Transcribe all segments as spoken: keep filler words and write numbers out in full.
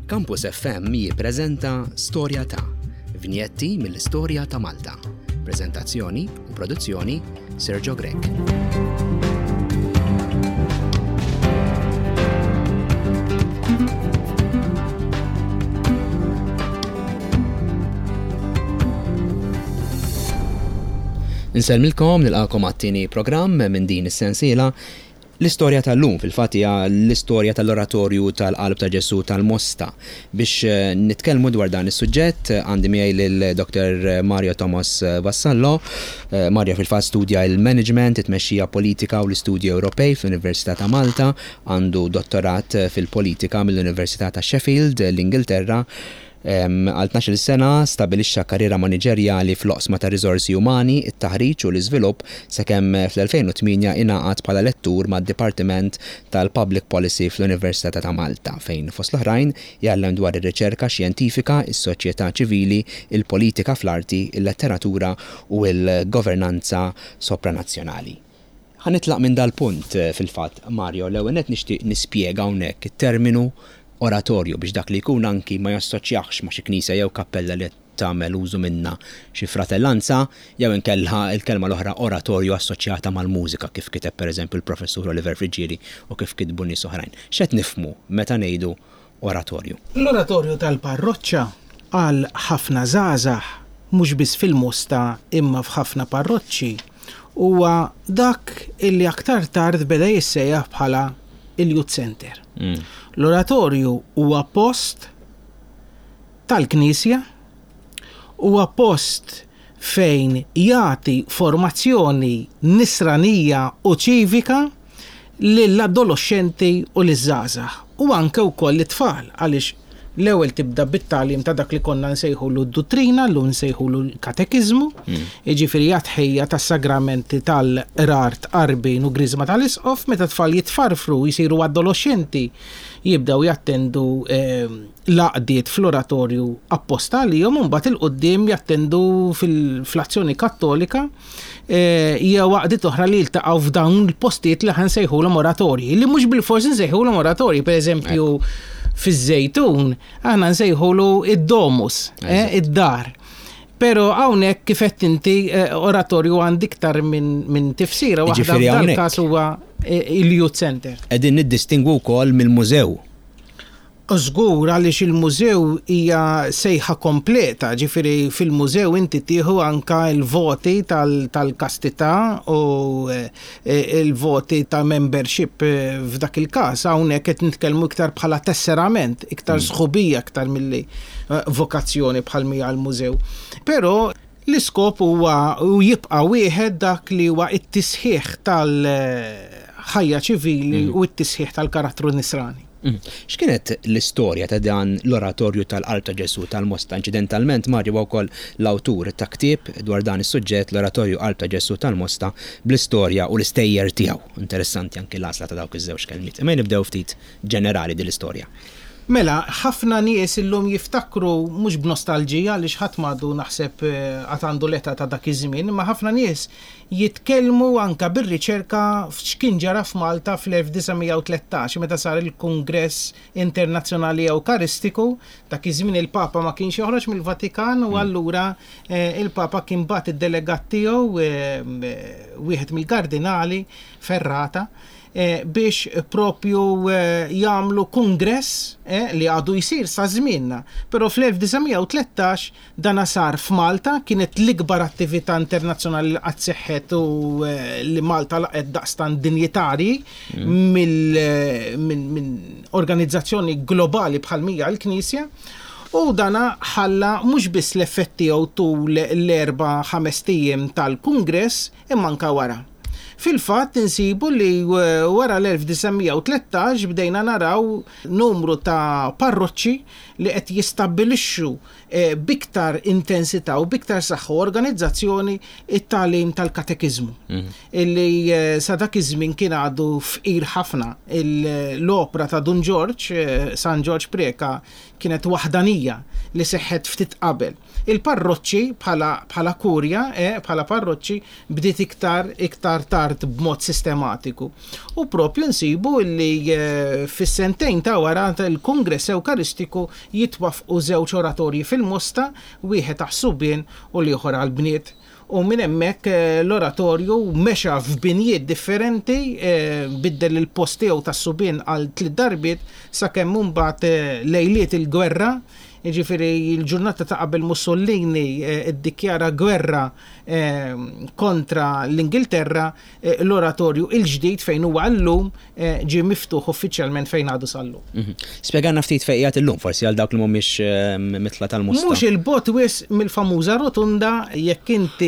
Campus F M jippreżenta Storja ta' vinjetti mill-istorja ta' Malta. Preżentazzjoni u produzzjoni Sergio Grek. Nselmilkom nilqakom għat-tieni programm minn din is-sensiela l-istorja tal-lum fil-fatt hija l-istorja tal-oratorju tal-Qalb ta' Ġesu tal-Mosta. Biex nitkellmu dwar dan is-suġġett għandi miegħi lil doktor Mario Thomas Vassallo. Mario fil-fatt studja l-management, it-tmexxija politika u l-istudji Ewropej fl-Università ta' Malta, għandu dottorat fil-politika mill-Università ta' Sheffield l-Ingilterra. Għal tnax-il sena stabilixxa karriera maniġerjali fl-oqsma ta' riżorsi umani, it-taħriġ u l-iżvilupp sakemm fl-elfejn u tminja ingħaqad bħala lettur mad-Dipartiment tal-Public Policy fl-Università ta' Malta, fejn fost l-oħrajn jgħallem dwar ir-riċerka xjentifika, is-soċjetà ċivili, il-politika fl-arti, il-letteratura u l-governanza sopranazzjonali. Ħanitlaq minn dal-punt fil-fatt, Mario, l-ewwel qed nixtieq nispjega hawnhekk it-terminu oratorju biex dak li jkun anki ma jassoċjaħx ma' xi knisja jew kappella li tagħmel użu minna xi fratellanza jew inkellha l-kelma l-oħra oratorju assoċjata mal-mużika kif kiteb pereżempju il-professur Oliver Frigieri u kif kitbu nies oħrajn. X'qed nifhmu meta ngħidu oratorju? L-oratorju tal-parroċċa għal ħafna żgħażagħ mhux biss fil-Mosta imma f'ħafna parroċċi huwa dak illi aktar tard beda jissejjaħ bħala il-Youth Center. Mm. L-oratorju huwa post tal-Knisja, huwa post fejn jagħti formazzjoni nisranija u ċivika lill-adolescenti u liż-żgħażagħ u anke wkoll it-tfal għaliex l-ewwel tibda bit-tagħlim ta' dak li konna nsejħulu d-dottrina, l nsejħulu l-katekiżmu, jiġifieri tħejja tas-sagramenti tal-rart qarbin u griżma tal-isqof, meta tfal jitfarfru jsiru adolescenti jibdew jattendu eh, laqdiet fl-oratorju apposta għalihom u mbagħad il-qudiem jattendu fil-azzjoni kattolika eh, hija waqdiet oħra li jiltaqgħu f'dawn il-postijiet li ħansejħulhom oratorji, li mhux bil-forsi nsejħulhom oratorji, pereżempju fiż-Żejtun aħna nsejħulu id-domus, eh, id-dar. Pero hawnhekk kif qed inti oratorju għandi iktar minn min tifsira waħda f'dal-każ huwa il-Youth Center. Qegħdin niddistingwu wkoll mill-mużew. Żgur għaliex il-mużew hija sejħa kompleta, ġifieri fil-mużew inti tieħu anke l-voti tal-kastità u l-voti ta' membership f'dak il-każ hawnhekk qed nitkellmu iktar bħala tesserament, iktar sħubija iktar milli vokazzjoni bħal mija l-mużew. Però l-iskop huwa u jibqa' wieħed dak li huwa t-tisħiħ tal-ħajja ċivili u t-tisħiħ tal-karattru nisrani. X'kienet l-istorja ta' dan l-oratorju tal-Qalb ta' Ġesu tal-Mosta? Inċidentalment Mario wkoll l-awtur ta' ktieb dwar dan is-suġġett l-oratorju Qalb ta' Ġesu tal-Mosta bl-istorja u l-istejjer tiegħu. Interessanti anke l-għażla ta' dawk iż-żewġ kelmiet. Imma nibdew ftit ġenerali din l-istorja. Mela, ħafna nies illum jiftakru mhux b'nostalġija għaliex ħadd m'għadu naħseb qatt għandu l-età ta' dak iż-żmien, imma ħafna nies jitkellmu anke bir-riċerka f'x'kien ġara f'Malta fl-elf tisa' u tlettax meta sar il-Kungress Internazzjonali Ewkaristiku, dak iż-żmien il-Papa ma kienx joħroġ mill-Vatikan u allura eh, il-Papa kien bagħat id-delegat tiegħu eh, wieħed mill-kardinali Ferrata Eh, biex propju eh, jagħmlu kongress eh, li għadu jsir sa' żmienna. Però fl-elf tisa' u tlettax dana sar f'Malta, kienet l-ikbar attività internazzjonali li qatt seħħet u eh, li Malta laqgħet daqstant dinjitarji mm. minn min organizzazzjoni globali bħal mija l-Knisja. U dana ħalla mhux biss l-effetti jew tul l-erba' ħames tiem tal-Kungress imma anke wara. Fil-fatt insibu li wara l-elf tisa' u tlettax bdejna naraw numru ta' parroċċi li qed jistabbilixxu eh, biktar intensità u biktar saħħa organizzazzjoni it-tagħlim tal-katekiżmu. Mm. Illi eh, sa dak iż-żmien kien għadu fqir ħafna. L-opra ta' Don George, eh, San George Preka, kienet waħdanija li seħħet ftit qabel. Il-parroċċi bħala bħala kurja, eh, bħala parroċċi bdiet iktar iktar tard art b'mod sistematiku. U propju nsibu li fis-sentejn ta' wara il-Kongress Ewkaristiku jitwafqu żewġ oratorji fil-Mosta, wieħed taħsubien u l-ieħor għall-bniet. U minn hemmhekk l-oratorju mexa f'binjiet differenti, biddel il-post tiegħu tas-subien għal tliet darbiet sakemm mbagħad lejliet il-gwerra. Jiġifieri l-ġurnata ta' qabel Mussolini iddikjara gwerra kontra l-Ingilterra, l-oratorju il-ġdid fejn huwa llum ġie miftuħ uffiċjalment fejn għadu sal-lum. Spjegana ftit fejqiegħed illum forsi għal dawk li mhumiex mitla tal-Mosta. Mhux il-bot wis mill-famuża rotunda jekk inti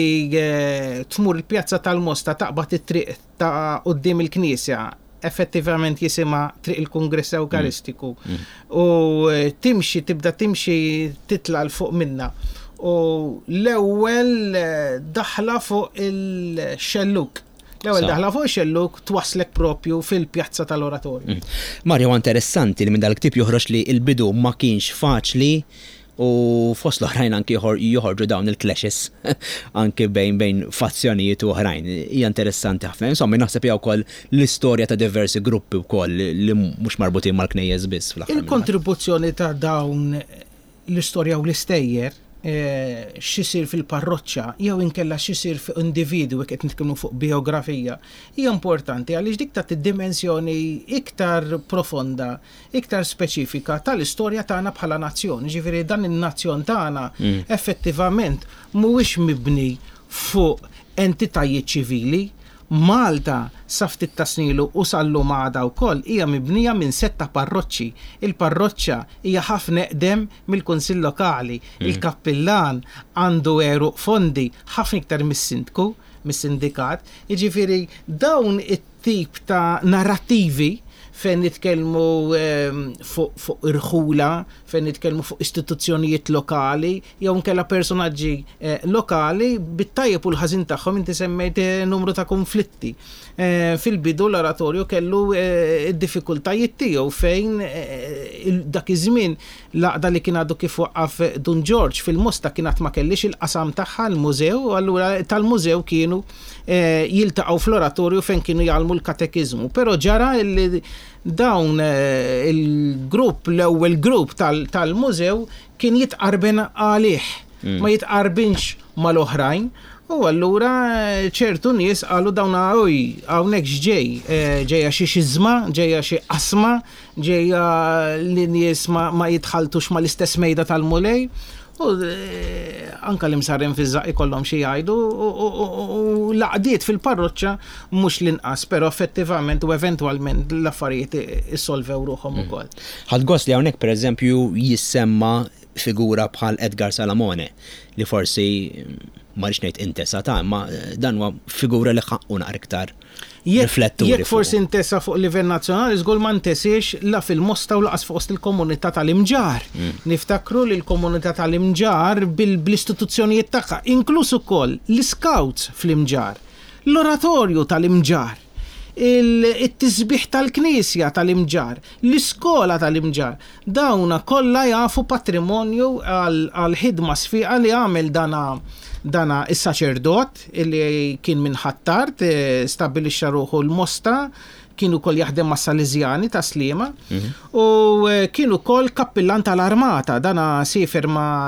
tmur il-pjazza tal-Mosta taqbad it-triq ta' quddiem il-Knisja effettivament jisima triq il-Kongress Ewkaristiku u timxi, tibda timxi titla l-fuq minna. U l-ewwel daħla fuq il-xelluk. L-ewwel daħla fuq il-xelluk twaslek propju fil-pjazza tal-oratorju. Mario, interessanti li minn dal-ktib joħroġ li l-bidu ma kienx faċli u fost l-oħrajn anki joħorġu dawn il-clashes anki bejn bejn fazzjonijiet u oħrajn. Hija interessanti ħafna. Insomma, naħseb jew ukoll l-istorja ta' diversi gruppi wkoll li mhux marbutin mal-knejjeż biss fl-aħħar. Il-kontribuzzjoni ta' dawn l-istorja u l-istejjer x'isir fil-parroċċa jew inkella x'isir fuq individwi qed nitkellmu fuq biografija hija importanti għaliex dik tat id-dimensjoni iktar profonda, iktar speċifika tal-istorja tagħna bħala nazzjon. Ġifieri dan in-nazzjon tagħna effettivament mhuwiex mibni fuq entitajiet ċivili. Malta sa ftit ta' snilu u sal-lum għada wkoll hija mibnija minn setta parroċċi. Il-parroċċa hija ħafna eqdem mill-Kunsill Lokali. Il-kappillan għandu eruq fondi ħafna iktar mis-sindku, mis-sindikat. Jiġifieri dawn it-tip ta' narrattivi fejn nitkellmu fuq fuq irħula, fejn nitkellmu fuq istituzzjonijiet lokali, jew nkella personaġġi lokali bit-tajjeb u l-ħażin tagħhom inti semmejt numru ta' konflitti. Fil-bidu l-oratorju kellu id-diffikultajiet tiegħu fejn dak iż-żmien l-għaqda li kien għadu kif waqqaf Dun George fil-Mosta kienet ma kellix il-qasam tagħha l-mużew, u allura tal-mużew kienu jiltaqgħu fl-oratorju fejn kienu jgħallmu l-katekiżmu. Però ġara li dawn il-grupp, l-ewwel grupp tal-mużew kien jitqarben għalih, ma jitqarbinx mal-oħrajn. U allura ċertu nies qalu dawna oj hawnhekk x'ġej, ġejja xi xiżma, ġejja xi qasma, ġejja li nies ma jitħaltux mal-istess mejda tal-mulej. U anka l-imsarren fiż-żaq ikollhom xi jgħidu u laqdiet fil-parroċċa mhux l-inqas, però effettivament u eventwalment l-affarijiet issolvew ruħhom ukoll. Ħadd gost li hawnhekk pereżempju jissemma figura bħal Edgar Salamone li forsi ma rridx ngħid intesa ta' ma dan huwa figura li ħaqqu naqra iktar rifletturi. Jekk forsi intesa fuq livell nazzjonali żgur ma ntesiex la fil-Mosta u laqas fost il-komunità tal-Imġar. Niftakru li l-komunità tal-Imġar bil-istituzzjonijiet tagħha, inkluż ukoll l-Scouts fl-Imġar, l-oratorju tal-Imġar, it-tisbiħ tal-Knisja tal-Imġar, l-iskola tal-Imġar, dawna kollha jafu patrimonju għal-ħidma sfiqa li għamel dana dana is-saċerdot illi kien minn Ħattart, stabbilixxa ruħu l-Mosta, kienu kol jaħdem ma' Salesiani ta' Sliema, u kienu kol kappillan tal-armata, dana sifer ma'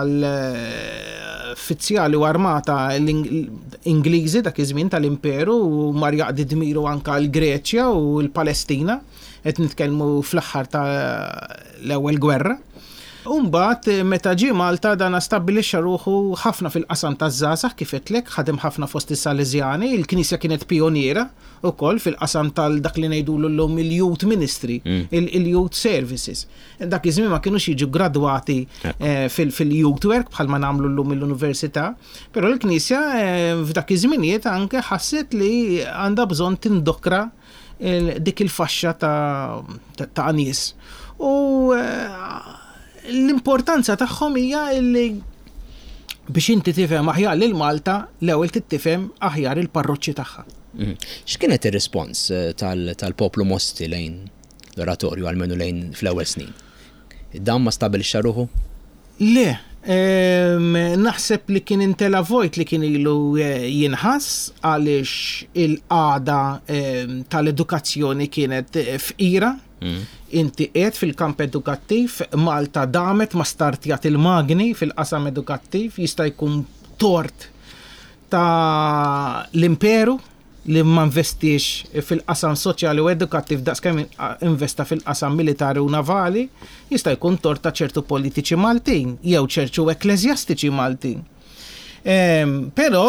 l-uffiċjali u armata l-Ingliżi dak iż-żmien tal-Imperu u mar jaqdi dmiru anka l-Greċja u l-Palestina, qed nitkellmu fl-aħħar ta' l-ewwel gwerra. Umbat, meta ġie Malta dana stabbilixxa ruħu ħafna fil-qasam taż-żgħażagħ kif qedlek, ħadem ħafna fost is-Salesiani, il-Knisja kienet pioniera wkoll fil-qasam tal dak li ngħidulu llum il-Youth Ministry, il-Youth Services. Dak iż-żmien ma kinux jiġu gradwati fil-Youth Work bħalma nagħmlu llum mill-Università, però l-Knisja f'dak iż-żminijiet anke ħasset li għandha bżonn tindokra dik il-faxxa ta' nies. U l-importanza tagħhom hija li biex inti tifhem aħjar lil Malta l-ewwel tittifhem aħjar il-parroċċi tagħha. X'kienet ir-rispons tal-poplu Mosti lejn l-oratorju għalmenu lejn fl-ewwel snin? Dan ma stabbilixxa ruħu? Le, Naħseb li kien intela vojt li kien ilu jinħass għaliex il-qada tal-edukazzjoni kienet f'ira. Inti qiegħed fil-kamp edukattiv, Malta damet ma startjat il-magni fil-qasam edukattiv, jista' jkun tort ta' l-imperu li ma investix fil-qasam soċjali u edukattiv daqskemm investa fil-qasam militari u navali, jista' jkun tort ta' ċertu politiċi Maltin jew ċertu ekklesjastiċi Maltin. Però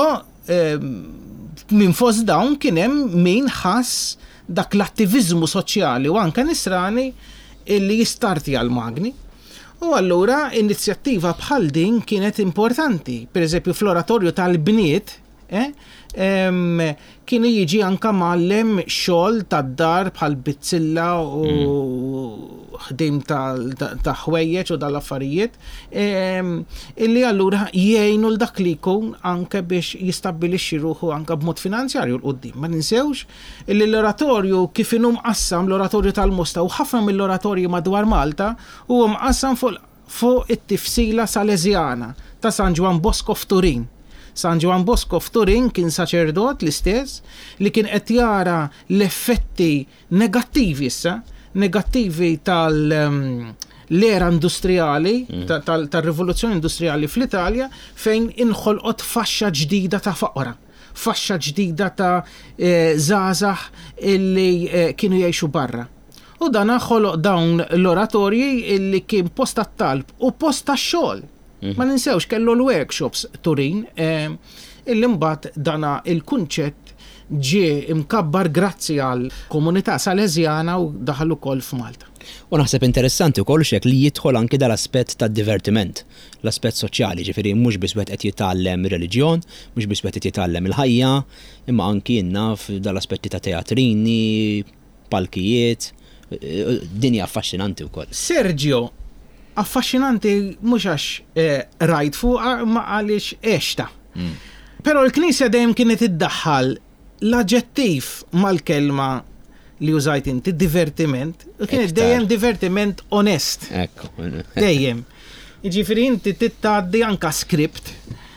minn fost dawn kien hemm min ħass dak l-attiviżmu soċjali u anke nisrani illi jistarti għal-magni. U allura inizjattiva bħal din kienet importanti. Per eżempju fl-oratorju tal-bniet, eh, um, kien jiġi anka mallem xogħol tad-dar bħal bizzilla u ħdim ta' ħwejjeġ u dal-affarijiet, um, illi allura jgħinu l-dak li jkun anke biex jistabbilixxi ruħu anke b'mod finanzjarju l-qudiem. Ma ninsewx illi l-oratorju kif inhu mqassam l-oratorju tal-Mosta u ħafna mill-oratorji madwar Malta huwa mqassam fuq fuq it-tifsila salezjana ta' San Ġwan Bosco f'Turin. San Ġwan Bosco f'Turin kien saċerdot l-istess li kien qed jara l-effetti negattivi issa, negattivi tal-era industrijali, tal-rivoluzzjoni industrijali fl-Italja fejn inħolqot faxxa ġdida ta' faqra. Faxxa ġdida ta' żgħażagħ illi kienu jgħixu barra. U dan ħoloq dawn l-oratorji illi kien post tat-talb u post tax-xogħol. Ma ninsewx kellu l-workshops Turin, illi mbagħad dana il-kunċett ġie imkabbar grazzi għal komunità salezjana u daħal ukoll f'Malta. U naħseb interessanti wkoll xek li jidħol anki dal-aspett tad-divertiment, l-aspett soċjali, ġifieri mhux biss wieħed qed jitgħallem reliġjon, mhux biss wieħed qed jitgħallem il-ħajja, imma anki innaf dal-aspetti ta' teatrini, palkijiet, dinja affaxxinanti wkoll. Sergio, affaxxinanti mhux għax rajt fuqha ma għaliex għexta. Però l-Knisja dejjem kienet iddaħħal l-aġġettiv mal-kelma li użajt inti, divertiment, kienet dejjem divertiment onest. Ekku. Dejjem. Jiġifieri inti tittgħaddi anke skript,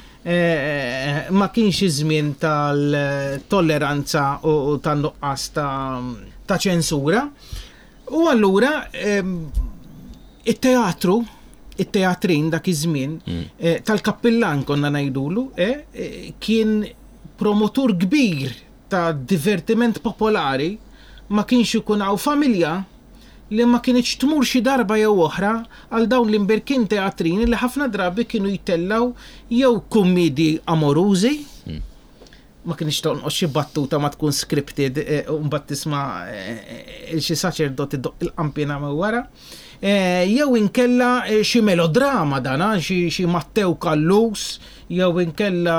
ma kienx iż-żmien tal-tolleranza u tan-nuqqas ta' ċensura. U allura it-teatru, it-teatrin dak iż-żmien tal-kappillan konna ngħidulu, kien promotur kbir ta' divertiment popolari, ma kienx ikun hawn familja li ma kienx tmur xi darba jew oħra għal dawn l-imbirkin teatrini li ħafna drabi kienu jtellaw jew kummedi amorużi, ma kienx tonqos xi battuta ma tkun scripted u mbagħad tisma' xi saċerdoti doq il-qampina ma wara. Jew inkella xi melodrama dana, xi Mattew Kallus, jew inkella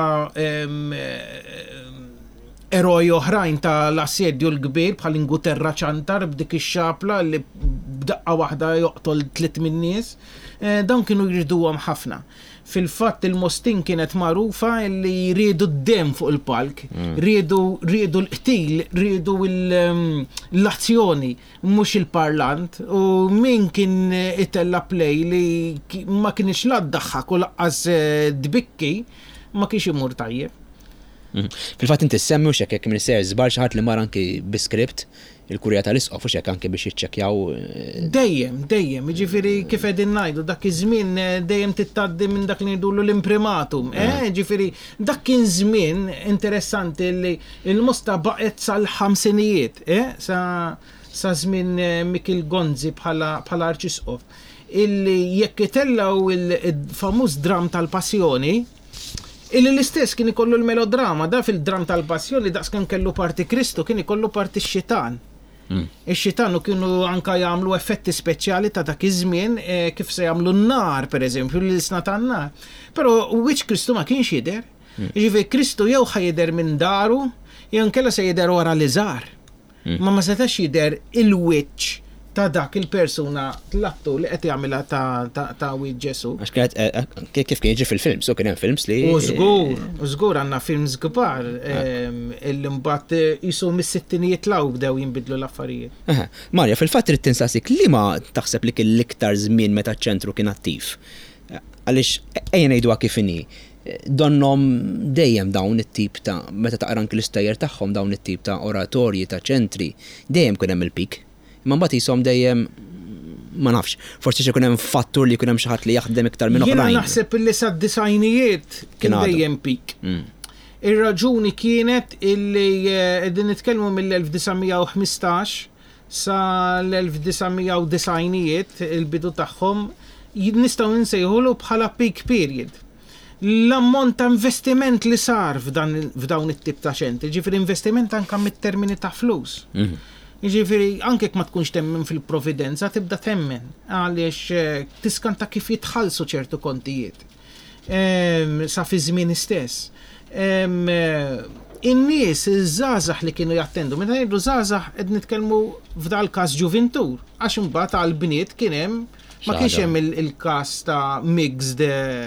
eroj oħrajn tal-assedju l-kbir bħal Inguterra ċantar b'dik ix-xapla li b'daqqa waħda joqtol tliet min-nies. Dawn kienu jriduhom ħafna. Fil-fatt il-Mostin kienet magħrufa li jridu d-dem fuq il-palk, rridu l-qtil, rridu l-azzjoni, mhux il-parlant, u min kien itella play li ma kienx la ddaħħak u laqqas dbikki ma kienx imur tajjeb. Fil-fatt inti semmi u xekk minn ser żbar xi ħadd li mar anki biskript il-kurja tal-isqof u xekk anke biex jiċċekkjaw. Dejjem, dejjem, jiġifieri kif qegħdin ngħidu dak iż-żmien dejjem tittgħaddi minn dak li ngħidulu l-imprimatum. Ġifieri dak kien żmien interessanti li l-Mosta baqgħet sal-ħamsinijiet, sa sa żmien Mikil Gonzi bħala arċisqof, illi jekk itellaw il-famuż dram tal-Passjoni, illi l-istess kien ikollu l-melodrama, da fil-dram tal-Passjoni daqskemm kellu parti Kristu kien ikollu parti x-xitan. Ix-xitan kienu anka jagħmlu effetti speċjali ta' dak iż-żmien kif se jagħmlu n-nar pereżempju l-isna tan-nar. Però wiċċ Kristu ma kienx jidher. Ġifieri Kristu jew ħajidher minn daru jew inkella se jidher wara li żar. Ma ma setax jidher il-wiċċ ta' dak il-persuna tlattu li qed jagħmilha ta' wiċċ Ġesu. Għax kienet kif kien jiġi fil-films, u kien hemm films li. U żgur, u żgur għandna films kbar illi mbagħad qisu mis-sittinijiet law bdew jinbidlu l-affarijiet. Marja, fil-fatt trid tinsaqsik liema taħseb li kien l-iktar żmien meta ċ-ċentru kien attiv. Għaliex ejja ngħiduha kif inhi. Donnom dejjem dawn it-tip ta' meta taqra anke l-istajjer tagħhom dawn it-tip ta' oratorji ta' ċentri, dejjem kien hemm il-pik. Imma mbagħad ishom dejjem ma nafx, forsi xi kun hemm fattur li jkun hemm xi ħadd li jaħdem iktar minn oħrajn. Jiena naħseb illi sad-disajnijiet kien dejjem pik. Ir-raġuni kienet illi qegħdin nitkellmu mill-elf tisgħemija u ħmistax sa l-elf tisgħemija u disajnijiet il-bidu tagħhom nistgħu nsejħulu bħala peak period. L-ammont ta' investiment li sar f'dawn it-tip ta' ċentri, ġifieri investiment anke mit-termini ta' flus. Ġifieri anke ma tkunx temmen fil-providenza tibda temmen għaliex tiskanta kif jitħallsu ċertu kontijiet. Sa fi żmien istess. In-nies iż-żgħażagħ li kienu jattendu, meta ngħidu żgħażagħ qed nitkellmu f'dal każ ġuventur, għax imbagħad għall-bniet kien hemm ma kienx hemm il-każ ta' mixed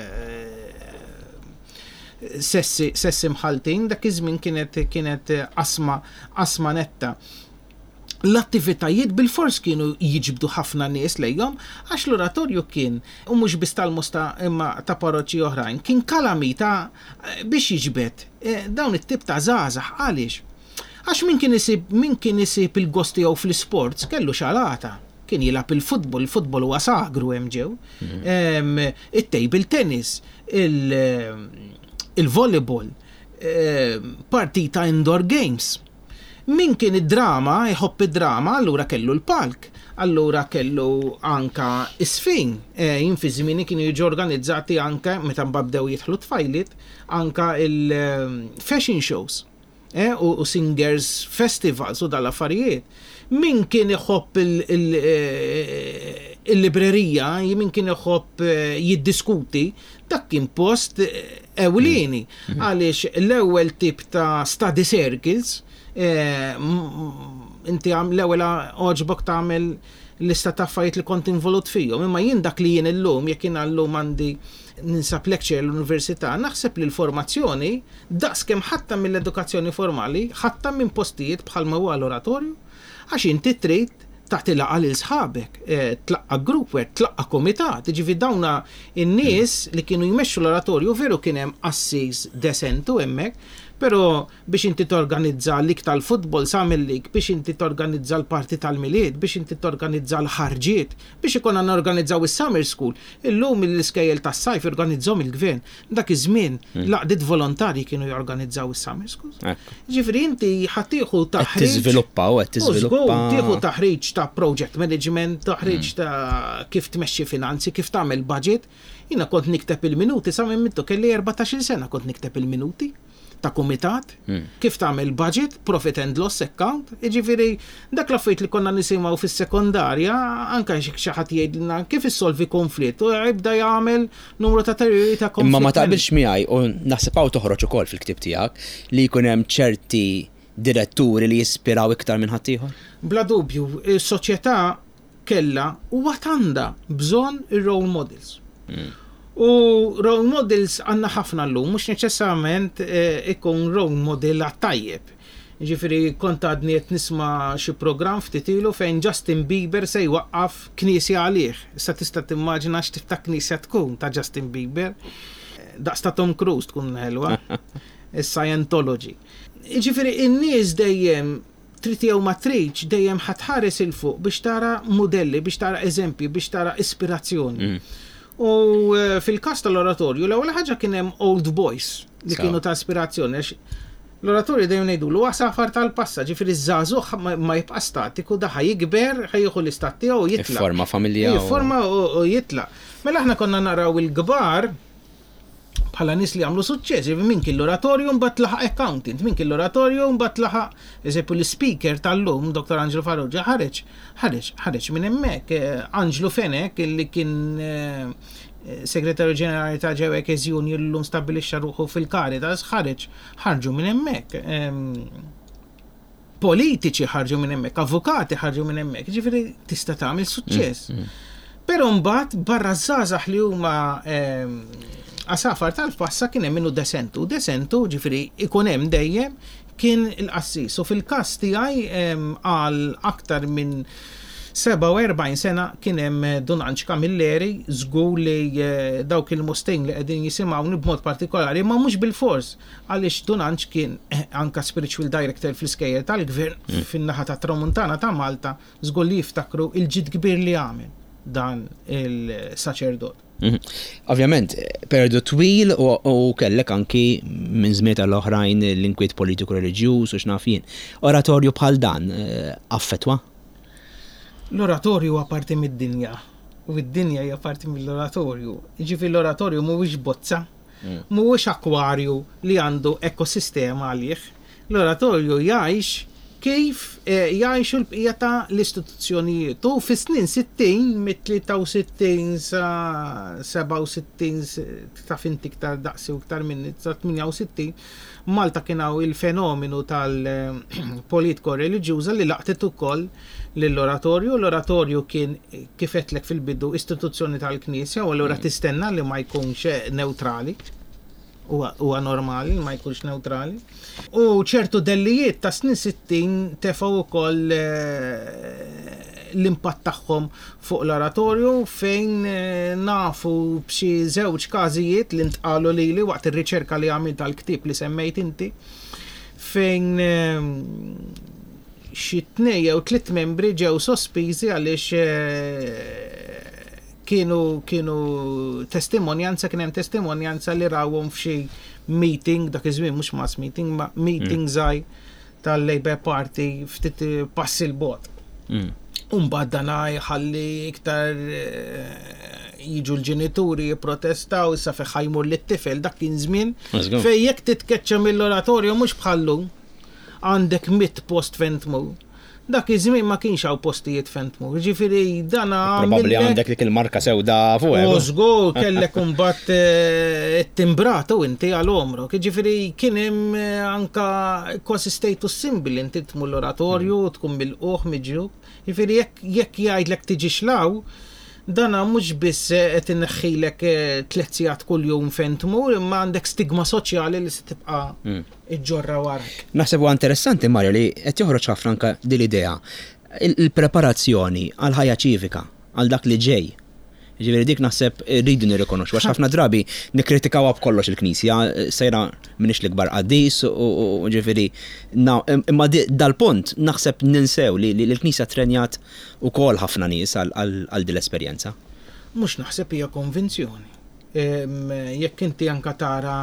sessi sessi mħaltin, dak iż-żmien kienet kienet asma asma netta. L-attivitajiet bil-fors kienu jiġbdu ħafna nies lejhom għax l-oratorju kien u mhux biss tal-Mosta imma ta' parroċċi oħrajn kien kalamita biex jiġbed dawn it-tip ta' żgħażagħ għaliex. Għax min kien isib min kien isib il-gost tiegħu fl-isports kellu xalata. Kien jilab il-futbol, il-futbol huwa sagru hemm ġew. It-table tennis, il-volleyball, partita indoor games. Min kien id-drama, jħobb id-drama, allura kellu l-palk, allura kellu anka isfin. Jien fi żmieni kienu jiġu organizzati anka meta mbabdew jidħlu tfajlit, anka il-fashion shows u singers festivals u dal-affarijiet. Min kien iħobb il-librerija, min kien iħobb jiddiskuti, dak kien post ewlieni għaliex l-ewwel tip ta' study circles. Inti għam l-ewwel oġbok tagħmel lista ta' affarijiet li kont involut fihom, imma jien dak li jien illum jekk jien llum għandi ninsab lecture l-università, naħseb li l-formazzjoni daqskemm ħatta mill-edukazzjoni formali, ħatta minn postijiet bħalma huwa l-oratorju, għax inti trid taħt il-laqgħa lil sħabek, tlaqqa grupp, tlaqqa komitat, ġifi dawna in-nies li kienu jmexxu l-oratorju veru kien hemm assis desentu hemmhekk. Pero biex inti torganizza l-lik tal-futbol samil lik, biex inti torganizza l-parti tal-miliet, biex inti torganizza l-ħarġiet, biex ikonna norganizzaw is-summer school, illum l-iskejjel tas-sajf organizzhom il-gvern. Dak iż-żmien laqdiet volontari kienu jorganizzaw is-summer schools. Ġifri inti ħaddieħu taħriġ. Tiżviluppaw, qed tiżviluppa. Tieħu taħriġ ta' project management, taħriġ ta' kif tmexxi finanzi, kif tagħmel budget. Jiena kont nikteb il-minuti sa minn mittu kelli erbatax-il sena kont nikteb il-minuti ta' komitat, kif tagħmel budget, profit and loss account, jiġifieri dak l-affarijiet li konna nisimgħu fis-sekondarja anke xi ħadd jgħidilna kif issolvi konflitt u jibda jagħmel numru ta' teoriji ta' konflitt. Imma ma taqbilx miegħi u naħseb hawn toħroġ ukoll fil-ktieb tiegħek li jkun hemm ċerti diretturi li jispiraw iktar minn ħadd ieħor? Bla dubju, is-soċjetà kellha u għad għandha bżonn ir-role models. U role models għanna ħafna l-lum, mux neċessament ikun role model għattajjeb. Ġifiri kont għadni qed nisma xi program ftitilu fejn Justin Bieber se jwaqqaf knisja għalih. Issa tista' timmaġina x'tip ta' knisja tkun ta' Justin Bieber. Daqs ta' Tom Cruise tkun ħelwa. Is-Scientology. Ġifiri in-nies dejjem trid jew ma tridx dejjem ħatħares il fuq biex tara modelli, biex tara eżempji, biex tara ispirazzjoni. U fil-kas tal-oratorju, l-ewwel ħaġa kien hemm old boys li kienu ta' aspirazzjoni. L-oratorju dejjem ngħidulu huwa safar tal-passa, ġifieri żagħżugħ ma jibqa' statiku, da ħajikber, ħajjieħu l-istat tiegħu u jitlaq. Forma familja. Forma u jitlaq. Mela aħna konna naraw il-kbar bħala nies li għamlu suċċess, min kien l-oratorju mbagħad laħaq accountant, min kien l-oratorju mbagħad laħaq eżempju l-speaker tal-lum, Doktor Angelo Farrugia, ħareġ, ħareġ, ħareġ minn hemmhekk, Angelo Fenek li kien segretarju ġenerali ta' Ġew Ekkeżjoni llum stabbilixxa ruħu fil-Caritas, ħareġ, ħarġu minn hemmhekk. Politiċi ħarġu minn hemmhekk, avukati ħarġu minn hemmhekk, ġifieri tista' tagħmel suċċess. Però mbagħad barra żgħażagħ li huma għasafar tal-passa kien hemm minnu desentu, desentu ġifieri ikun hemm dejjem kien il-qassis. U fil-każ tiegħi għal aktar minn seba' u erbgħin sena kien hemm Dunanċ Kamilleri, żgur li dawk il-mustejn li qegħdin jisimgħuni b'mod partikolari, ma mhux bil-fors għaliex Dunanċ kien anka spiritual director fl-iskejjer tal-gvern fin-naħa ta' Tramuntana ta' Malta, żgur li jiftakru il-ġid kbir li għamel dan il-saċerdot. Ovvjament, periodu twil u kellek anki minn żmiet l-oħrajn l-inkwiet politiku reliġjuż u x'nafjien. Oratorju bħal dan affettwa? L-oratorju huwa parti mid-dinja u d-dinja hija parti mill-oratorju. Jiġifieri l-oratorju mhuwiex bozza, mhuwiex akkwarju li għandu ekosistema għalih. L-oratorju jgħix kif jgħixu l-bqija ta' l-istituzzjonijiet. U fis-snin sittin, mit-tlieta u sittin sa seba' u sittin ta' finti iktar daqsi u iktar minni, sa' tminja u sittin, Malta kien hawn il-fenomenu tal-politiko reliġjuża li laqtet ukoll lill-oratorju. L-oratorju kien kif qedlek fil-bidu istituzzjoni tal-Knisja u allura tistenna li ma jkunx neutrali. Huwa normali ma jkunx neutrali. U ċertu dellijiet ta' snin sittin tefgħu wkoll l-impatt tagħhom fuq l-oratorju fejn nafu b'xi żewġ każijiet li ntqalu lili waqt ir-riċerka li għamilt tal-ktieb li semmejt inti fejn xi tnejn jew tliet membri ġew sospiżi għaliex kienu kienu testimonjanza, kien hemm testimonjanza li rawhom f'xi meeting, dak iż-żmien mhux mass meeting, ma meeting żgħir tal-Labour Party ftit pass il-bot. U mbagħad dan jħalli iktar jiġu l-ġenituri jipprotestaw issa fejn ħajmur lit-tifel dak kien żmien fejn jekk titkeċċa mill-oratorju mhux bħallu għandek mit post fejn tmur. Dak iż-żmien ma kienx hawn postijiet fejn tmur. Ġifieri dan Probabbli għandek dik il-marka sewda fuq hekk. U żgur kellek imbagħad timbratu inti għal omrok. Ġifieri kien hemm anka quasi status symbol inti tmur l-oratorju tkun bil-qoħ miġrub. Ġifieri jekk jgħidlek tiġi xlaw, dana mhux biss qed inneħħilek tliet sigħat kuljum fejn tmur, imma għandek stigma soċjali li se tibqa' iġġorra warak. Naħseb huwa interessanti Mario li qed joħroġ ħafna anke din l-idea il-preparazzjoni għal ħajja ċivika għal dak li ġej. Ġifieri dik naħseb rridu nirrikonoxxu għax ħafna drabi nikkritikawha b'kollox il-Knisja sejra m'iniex l-ikbar qaddis u ġifieri imma dal-punt naħseb ninsew li l-Knisja trenjat ukoll ħafna nies għal din l-esperjenza. Mhux naħseb hija konvinzjoni. Jekk inti anke tara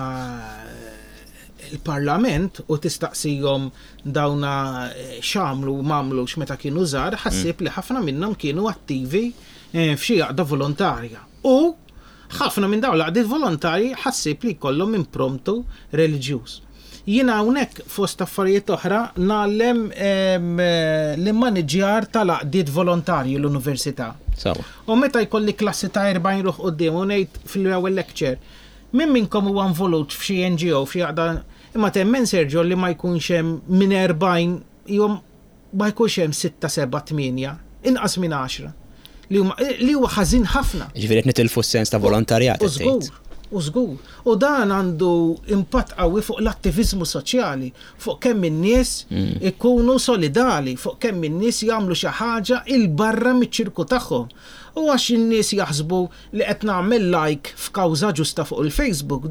il-Parlament u tistaqsihom dawna x'għamlu u m'għamlu x'meta kienu żgħar, ħassib li ħafna minnhom kienu attivi f'xi għaqda volontarja. U ħafna minn dawn l-għaqdiet volontarji ħassib li jkollhom impromptu reliġjuż. Jiena hawnhekk fost affarijiet oħra nagħlem l-immaniġġjar tal-għaqdiet volontarji l-Università. U meta jkolli klassi ta' erbgħin ruħ quddiem u ngħid fil-ewwel lecture, min minnkom huwa involut f'xi N G O f'xi għaqda imma temmen Sergio li ma jkunx hemm minn erbgħin jew ma jkunx hemm sitta seba' tminja, inqas minn għaxra. Li huwa ħażin ħafna. Ġifieri qed nitilfu s-sens ta' volontarjat. U żgur, u żgur. U dan għandu impatt qawwi fuq l-attiviżmu soċjali, fuq kemm in-nies ikunu solidali, fuq kemm in-nies jagħmlu xi ħaġa il barra miċ-ċirku tagħhom. U għax in-nies jaħsbu li qed nagħmel like f'kawża ġusta fuq il-Facebook,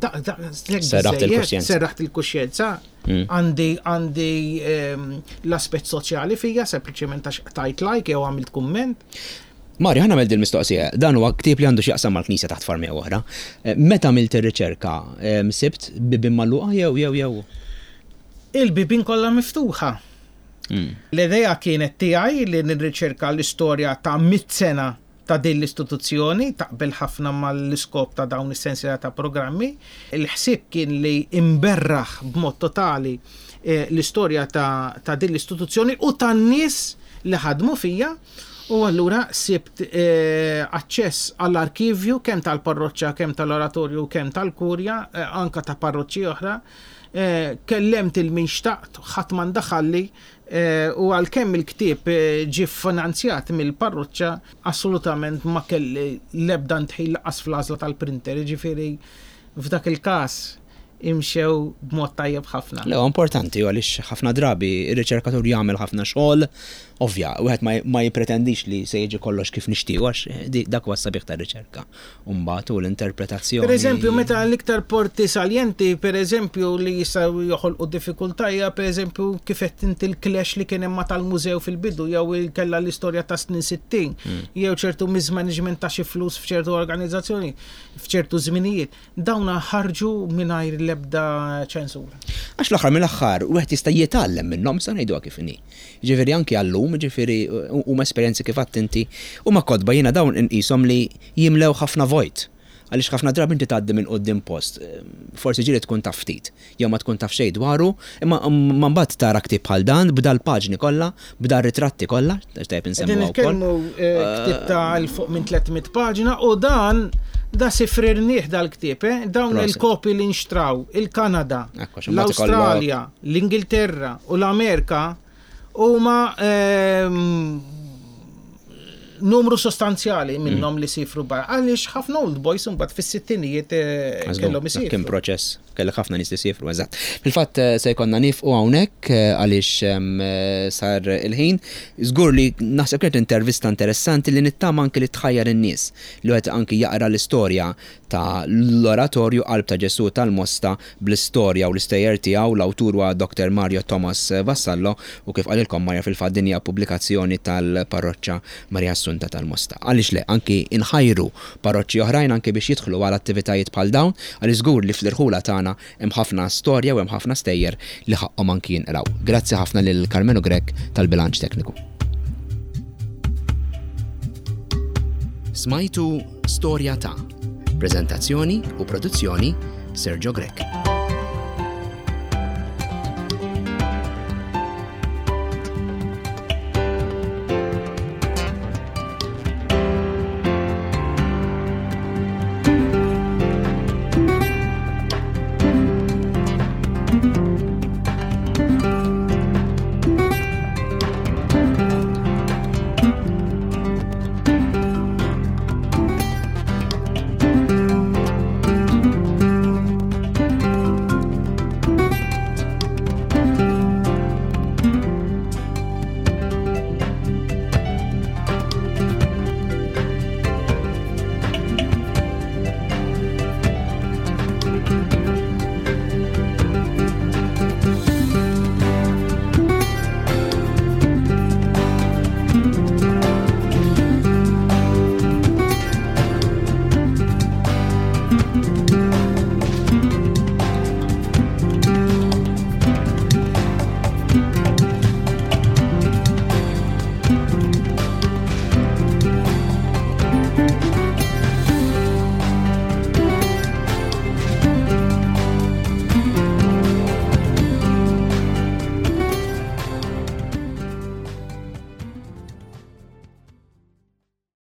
serraħt il-kuxjenza. Għandi għandi l-aspett soċjali fija sempliċement għax tajt like jew għamilt kumment. Mario, ħana għamil mistoqsija, dan huwa ktieb li għandu x'jaqsam mal-Knisja taħt farmija oħra. Meta għamilt ir-riċerka, sibt bibien magħluqa jew jew jew? Il-bibien kollha miftuħa. L-idea kienet tiegħi li nirriċerka l-istorja ta' mit sena ta' din l-istituzzjoni, taqbel ħafna mal-iskop ta' dawn is-sensiela ta' programmi. Il-ħsieb kien li imberraħ b'mod totali l-istorja ta' din l-istituzzjoni u tan-nies li ħadmu fija. U allura sibt aċċess għall-arkivju kemm tal-parroċċja, kemm tal-oratorju, kemm tal-kurja, anka ta' parroċċji oħra. Kellemt il-min xtaqt, ħadd ma ndaħalli u għalkemm il-ktieb ġie finanzjat mill-parroċċja assolutament ma kelli l-ebda ntħil laqas fl-għażla tal-printer, ġifieri f'dak il-każ imxew b'mod tajjeb ħafna. Le, importanti għaliex ħafna drabi ir-riċerkatur jagħmel ħafna xogħol, ovvja, wieħed ma jippretendix li se jiġi kollox kif nixtiequ għax dak huwa s-sabiħ tar-riċerka. Mbagħad u l-interpretazzjoni. Pereżempju, meta l-iktar porti saljenti, pereżempju li jistgħu joħolqu diffikultajja, pereżempju kif qed inti l-clash li kien hemm tal-mużew fil-bidu jew kellha l-istorja ta' snin sittin, jew ċertu mismanagement ta' xi flus f'ċertu organizzazzjoni, f'ċertu żminijiet, dawn ħarġu mingħajr l-ebda ċensura. Għax l-aħħar mill-aħħar wieħed jista' jitgħallem minnhom sa ngħiduha kif inhi. Ġifieri anke għallum, ġifieri huma esperjenzi kif għadt inti huma kodba jiena dawn inqishom li jimlew ħafna vojt. Għaliex ħafna drabi inti tgħaddi minn quddiem post, forsi ġieli tkun taf ftit, jew ma tkun taf xejn dwaru, imma mbagħad tara ktieb bħal dan bda l-paġni kollha, bda r-ritratti kollha, tajb insemmuha wkoll. Nitkellmu ktieb ta' fuq minn tlietmiet paġna u dan da sifrir nieħ dal-ktieb, dawn il-kopi li nxtraw il-Kanada, l-Awstralja, l-Ingilterra u l-Amerika huma numru sostanzjali minnhom li sifru bar. Għaliex ħafna old boys imbagħad fis-sittinijiet kellhom isifru. Kien proċess, kellek ħafna nies li sifru, eżatt. Fil-fatt se jkollna nifqu hawnhekk għaliex sar il-ħin. Żgur li naħseb kienet intervista interessanti li nittama anke li tħajjar in-nies li wieħed anke jaqra l-istorja ta' l-oratorju Qalb ta' Ġesu tal-Mosta bl-istorja u l-istejjer tiegħu l-awtur huwa doktor Mario Thomas Vassallo u kif qalilkom Marja fil-fatt din hija pubblikazzjoni tal-parroċċa Marja Assunta tal-Mosta. Għaliex le, anki inħajru parroċċi oħrajn anke biex jidħlu għal attivitajiet bħal dawn, għaliex żgur li fl-irħula tagħna hemm ħafna storja u hemm ħafna stejjer li ħaqhom anki jinqraw. Grazzi ħafna lil Carmenu Grek tal-bilanċ tekniku. Smajtu Storja ta' Preżentazzjoni u produzzjoni Sergio Grek.